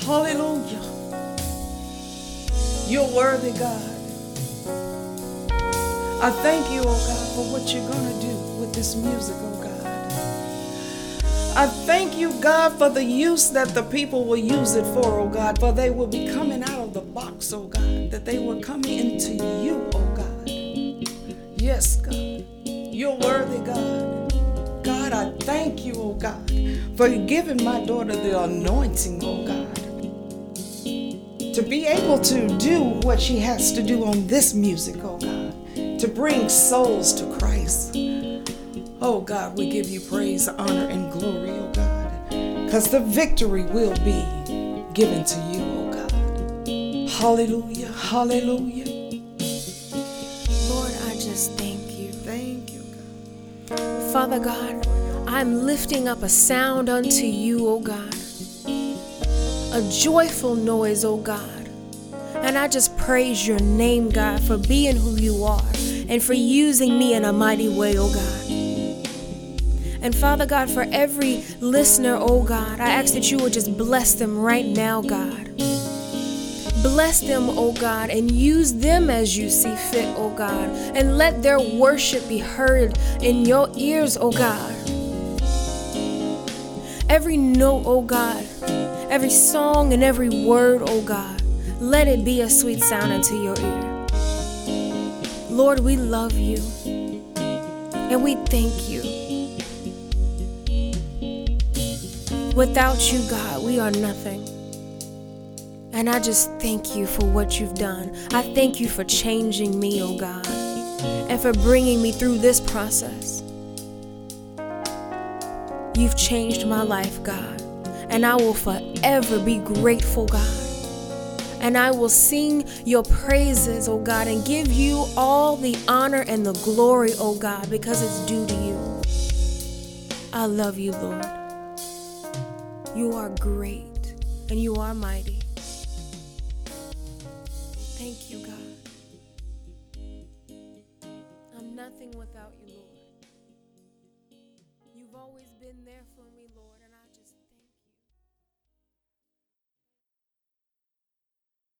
Hallelujah. You're worthy, God. I thank you, oh God, for what you're going to do with this music, oh God. I thank you, God, for the use that the people will use it for, oh God, for they will be coming out of the box, oh God, that they were coming into you, oh God. Yes, God. You're worthy, God. God, I thank you, oh God, for giving my daughter the anointing, oh God, to be able to do what she has to do on this music, oh God, to bring souls to Christ. Oh God, we give you praise, honor, and glory, oh God, because the victory will be given to you, oh God. Hallelujah, hallelujah. Lord, I just thank you. Thank you, God. Father God, I'm lifting up a sound unto you, O God, a joyful noise, O God. And I just praise your name, God, for being who you are and for using me in a mighty way, O God. And Father God, for every listener, oh God, I ask that you would just bless them right now, God. Bless them, oh God, and use them as you see fit, oh God. And let their worship be heard in your ears, oh God. Every note, oh God, every song and every word, oh God, let it be a sweet sound into your ear. Lord, we love you and we thank you. Without you, God, we are nothing. And I just thank you for what you've done. I thank you for changing me, oh God, and for bringing me through this process. You've changed my life, God, and I will forever be grateful, God. And I will sing your praises, oh God, and give you all the honor and the glory, oh God, because it's due to you. I love you, Lord. You are great and you are mighty. Thank you, God. I'm nothing without you, Lord. You've always been there for me, Lord.